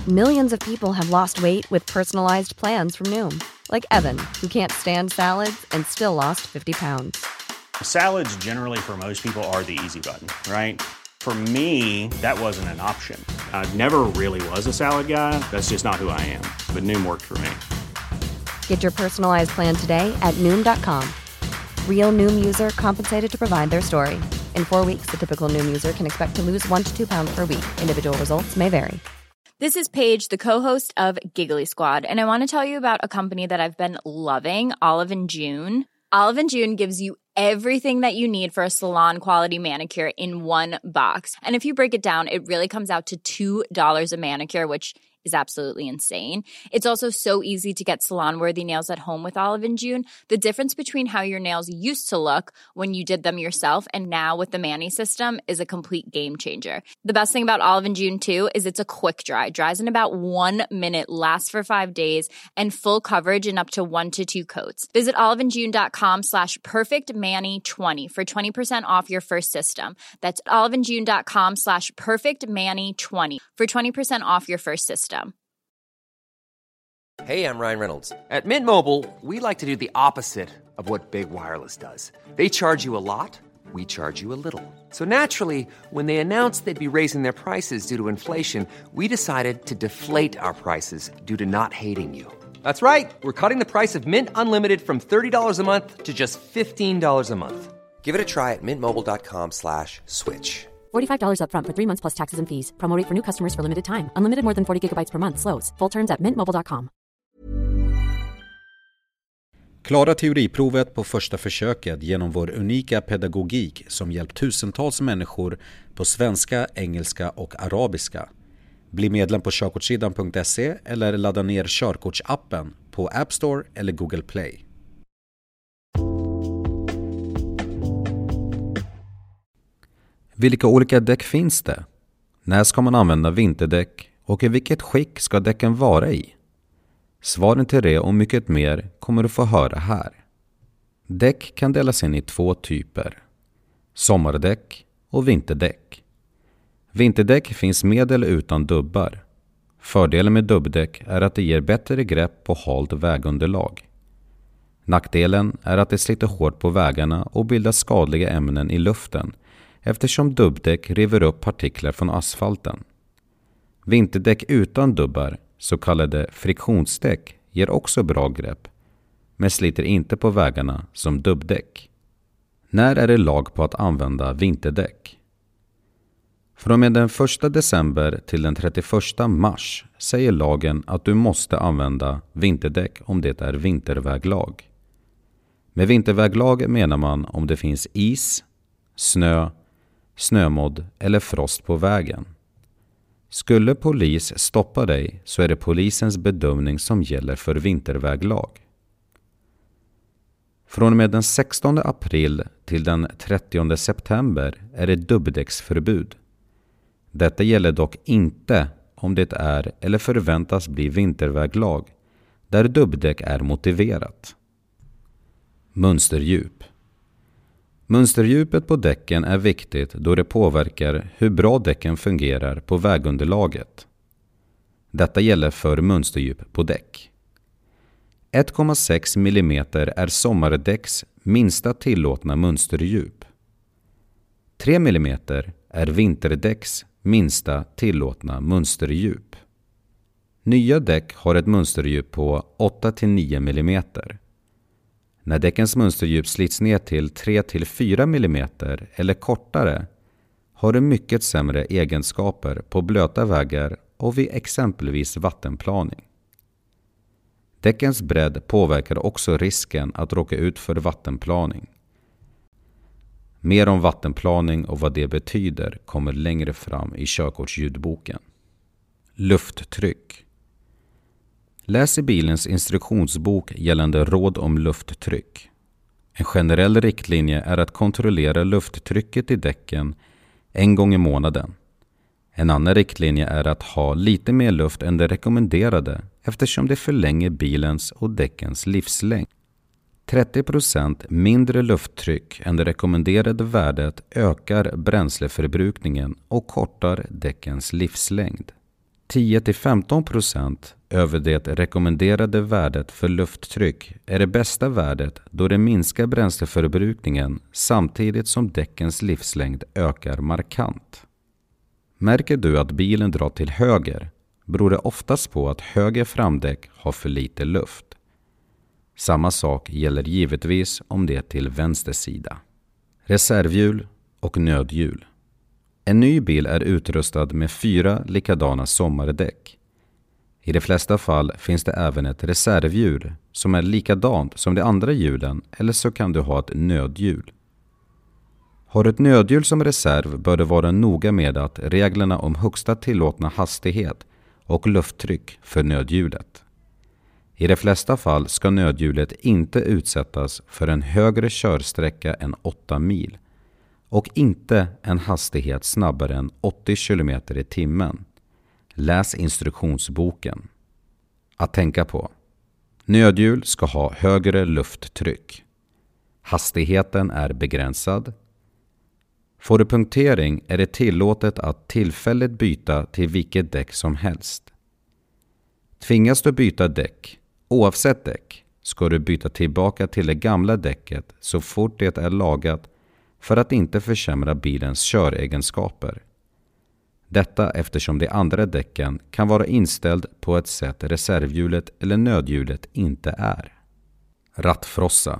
Millions of people have lost weight with personalized plans from Noom. Like Evan, who can't stand salads and still lost 50 pounds. Salads generally for most people are the easy button, right? For me, that wasn't an option. I never really was a salad guy. That's just not who I am. But Noom worked for me. Get your personalized plan today at Noom.com. Real Noom user compensated to provide their story. In 4 weeks, the typical Noom user can expect to lose 1 to 2 pounds per week. Individual results may vary. This is Paige, the co-host of Giggly Squad, and I want to tell you about a company that I've been loving, Olive & June. Olive & June gives you everything that you need for a salon-quality manicure in one box. And if you break it down, it really comes out to $2 a manicure, which is absolutely insane. It's also so easy to get salon-worthy nails at home with Olive & June. The difference between how your nails used to look when you did them yourself and now with the Mani system is a complete game changer. The best thing about Olive & June, too, is it's a quick dry. Dries in about 1 minute, lasts for 5 days, and full coverage in up to 1 to 2 coats. Visit oliveandjune.com/perfectmani20 for 20% off your first system. That's oliveandjune.com/perfectmani20 for 20% off your first system. Hey, I'm Ryan Reynolds. At Mint Mobile, we like to do the opposite of what Big Wireless does. They charge you a lot, we charge you a little. So naturally, when they announced they'd be raising their prices due to inflation, we decided to deflate our prices due to not hating you. That's right. We're cutting the price of Mint Unlimited from $30 a month to just $15 a month. Give it a try at mintmobile.com/switch. $45 up front for 3 months plus taxes and fees. Promo rate for new customers for limited time. Unlimited more than 40 gigabytes per month slows. Full terms at mintmobile.com. Klara teoriprovet på första försöket genom vår unika pedagogik som hjälpt tusentals människor på svenska, engelska och arabiska. Bli medlem på körkortssidan.se eller ladda ner körkortsappen på App Store eller Google Play. Vilka olika däck finns det? När ska man använda vinterdäck och i vilket skick ska däcken vara i? Svaren till det och mycket mer kommer du få höra här. Däck kan delas in i 2 typer. Sommardäck och vinterdäck. Vinterdäck finns med eller utan dubbar. Fördelen med dubbdäck är att det ger bättre grepp på halt vägunderlag. Nackdelen är att det sliter hårt på vägarna och bildar skadliga ämnen i luften eftersom dubbdäck river upp partiklar från asfalten. Vinterdäck utan dubbar, så kallade friktionsdäck, ger också bra grepp, men sliter inte på vägarna som dubbdäck. När är det lag på att använda vinterdäck? Från och med den 1 december till den 31 mars säger lagen att du måste använda vinterdäck om det är vinterväglag. Med vinterväglag menar man om det finns is, snö, snömodd eller frost på vägen. Skulle polis stoppa dig så är det polisens bedömning som gäller för vinterväglag. Från och med den 16 april till den 30 september är det dubbdäcksförbud. Detta gäller dock inte om det är eller förväntas bli vinterväglag där dubbdäck är motiverat. Mönsterdjup. Mönsterdjupet på däcken är viktigt då det påverkar hur bra däcken fungerar på vägunderlaget. Detta gäller för mönsterdjup på däck. 1,6 mm är sommardäcks minsta tillåtna mönsterdjup. 3 mm är vinterdäcks minsta tillåtna mönsterdjup. Nya däck har ett mönsterdjup på 8-9 mm. När däckens mönsterdjup slits ner till 3-4 mm eller kortare har det mycket sämre egenskaper på blöta vägar och vid exempelvis vattenplaning. Däckens bredd påverkar också risken att råka ut för vattenplaning. Mer om vattenplaning och vad det betyder kommer längre fram i körkortsljudboken. Lufttryck. Läs i bilens instruktionsbok gällande råd om lufttryck. En generell riktlinje är att kontrollera lufttrycket i däcken en gång i månaden. En annan riktlinje är att ha lite mer luft än det rekommenderade eftersom det förlänger bilens och däckens livslängd. 30% mindre lufttryck än det rekommenderade värdet ökar bränsleförbrukningen och kortar däckens livslängd. 10-15% över det rekommenderade värdet för lufttryck är det bästa värdet då det minskar bränsleförbrukningen samtidigt som däckens livslängd ökar markant. Märker du att bilen drar till höger beror det oftast på att höger framdäck har för lite luft. Samma sak gäller givetvis om det är till vänster sida. Reservhjul och nödhjul. En ny bil är utrustad med 4 likadana sommardäck. I de flesta fall finns det även ett reservhjul som är likadant som de andra hjulen, eller så kan du ha ett nödhjul. Har du ett nödhjul som reserv bör du vara noga med att reglerna om högsta tillåtna hastighet och lufttryck för nödhjulet. I de flesta fall ska nödhjulet inte utsättas för en högre körsträcka än 8 mil och inte en hastighet snabbare än 80 km i timmen. Läs instruktionsboken. Att tänka på. Nödhjul ska ha högre lufttryck. Hastigheten är begränsad. Får du punktering är det tillåtet att tillfälligt byta till vilket däck som helst. Tvingas du byta däck, oavsett däck, ska du byta tillbaka till det gamla däcket så fort det är lagat för att inte försämra bilens köregenskaper. Detta eftersom de andra däcken kan vara inställd på ett sätt reservhjulet eller nödhjulet inte är. Rattfrossa.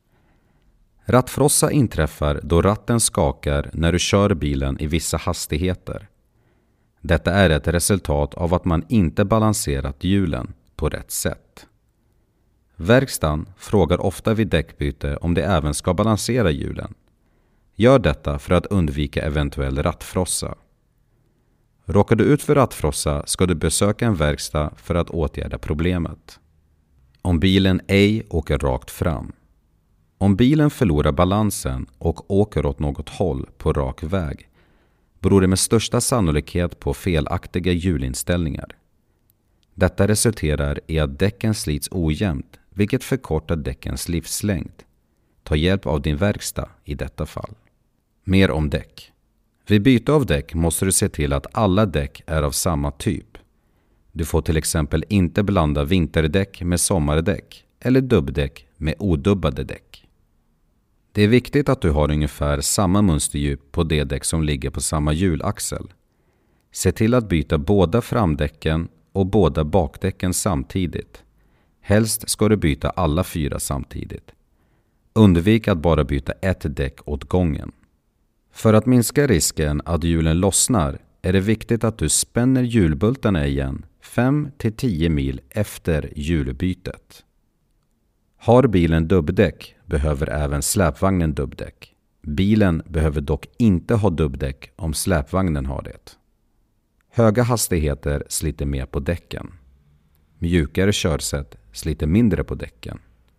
Rattfrossa inträffar då ratten skakar när du kör bilen i vissa hastigheter. Detta är ett resultat av att man inte balanserat hjulen på rätt sätt. Verkstaden frågar ofta vid däckbyte om det även ska balansera hjulen. Gör detta för att undvika eventuell rattfrossa. Råkar du ut för rattfrossa ska du besöka en verkstad för att åtgärda problemet. Om bilen ej åker rakt fram. Om bilen förlorar balansen och åker åt något håll på rak väg beror det med största sannolikhet på felaktiga hjulinställningar. Detta resulterar i att däcken slits ojämnt, vilket förkortar däckens livslängd. Ta hjälp av din verkstad i detta fall. Mer om däck. Vid byte av däck måste du se till att alla däck är av samma typ. Du får till exempel inte blanda vinterdäck med sommardäck eller dubbdäck med odubbade däck. Det är viktigt att du har ungefär samma mönsterdjup på det däck som ligger på samma hjulaxel. Se till att byta båda framdäcken och båda bakdäcken samtidigt. Helst ska du byta alla 4 samtidigt. Undvik att bara byta ett däck åt gången. För att minska risken att hjulen lossnar är det viktigt att du spänner hjulbultarna igen 5-10 mil efter hjulbytet. Har bilen dubbdäck behöver även släpvagnen dubbdäck. Bilen behöver dock inte ha dubbdäck om släpvagnen har det. Höga hastigheter sliter mer på däcken. Mjukare körsätt sliter mindre på däcken.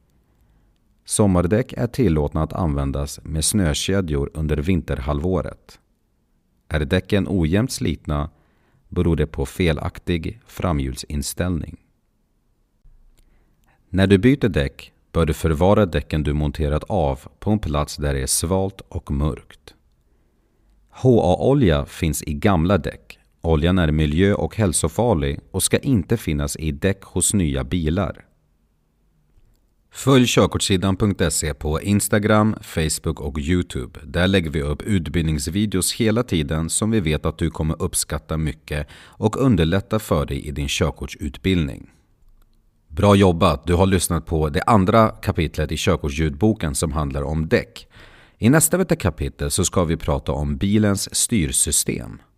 Sommardäck är tillåtna att användas med snökedjor under vinterhalvåret. Är däcken ojämnt slitna beror det på felaktig framhjulsinställning. När du byter däck bör du förvara däcken du monterat av på en plats där det är svalt och mörkt. HA-olja finns i gamla däck. Oljan är miljö- och hälsofarlig och ska inte finnas i däck hos nya bilar. Följ körkortssidan.se på Instagram, Facebook och YouTube. Där lägger vi upp utbildningsvideos hela tiden som vi vet att du kommer uppskatta mycket och underlätta för dig i din körkortsutbildning. Bra jobbat! Du har lyssnat på det andra kapitlet i körkortsljudboken som handlar om däck. I nästa kapitel så ska vi prata om bilens styrsystem.